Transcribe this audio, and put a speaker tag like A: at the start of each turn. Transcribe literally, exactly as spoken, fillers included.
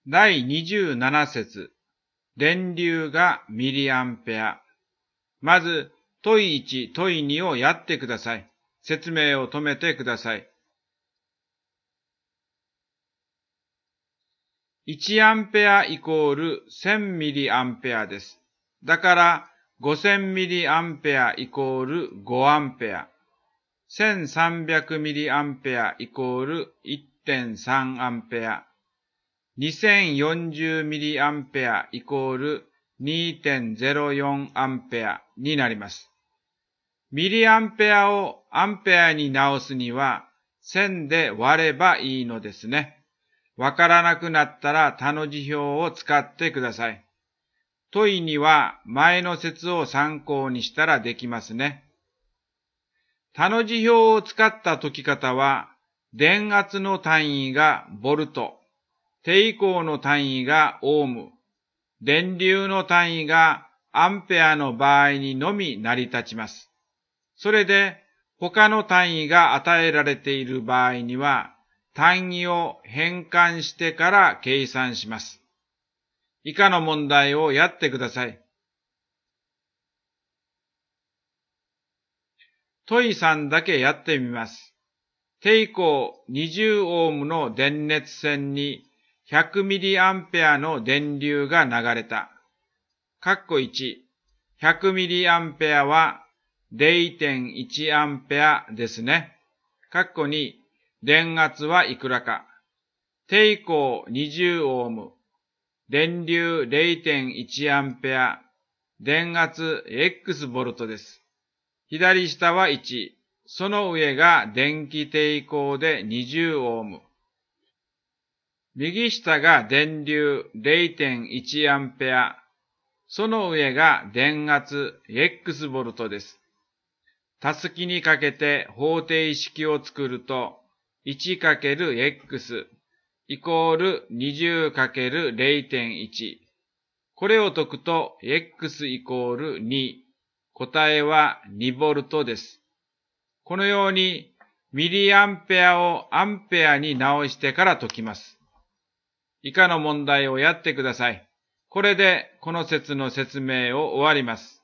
A: だいにじゅうなな節、電流がミリアンペア。まず、問いいち、問いにをやってください。説明を止めてください。いちアンペアイコールせんミリアンペアです。だから、ごせんミリアンペアイコールごアンペア。せんさんびゃくミリアンペアイコール いってんさんアンペア。にせんよんじゅうミリアンペアイコール にてんゼロよんアンペアになります。ミリアンペアをアンペアに直すにはせんで割ればいいのですね。わからなくなったら他の辞表を使ってください。問いには前の説を参考にしたらできますね。他の辞表を使った解き方は、電圧の単位がボルト、抵抗の単位がオーム、電流の単位がアンペアの場合にのみ成り立ちます。それで、他の単位が与えられている場合には、単位を変換してから計算します。以下の問題をやってください。問いさんだけやってみます。抵抗にじゅうオームの電熱線にひゃくミリアンペアの電流が流れた。括弧いち、ひゃくミリアンペアは れいてんいちアンペアですね。括弧に、電圧はいくらか。抵抗にじゅうオーム、電流 れいてんいちアンペア、電圧 X ボルトです。左下はいち、その上が電気抵抗でにじゅうオーム。右下が電流 れいてんいちアンペア、その上が電圧 X ボルトです。たすきにかけて方程式を作ると いちかけるエックス イコール にじゅうかけるれいてんいち。これを解くと X イコールに。答えはにボルトです。このようにミリアンペアをアンペアに直してから解きます。以下の問題をやってください。これでこの説の説明を終わります。